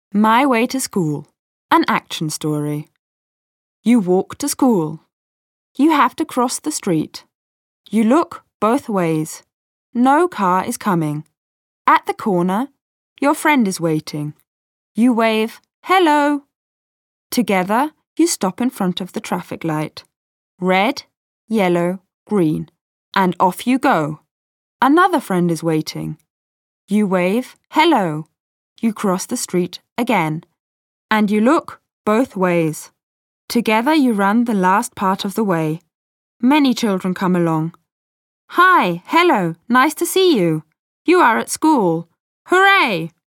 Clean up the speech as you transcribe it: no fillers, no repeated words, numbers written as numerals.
My Way to School, an action story. You walk to school. You have to cross the street. You look both ways. No car is coming. At the corner, your friend is waiting. You wave, "Hello." Together, you stop in front of the traffic light. Red, yellow, green. And off you go. Another friend is waiting. You wave, "Hello." You cross the street again. And you look both ways. Together you run the last part of the way. Many children come along. "Hi, hello, nice to see you. You are at school. Hooray!"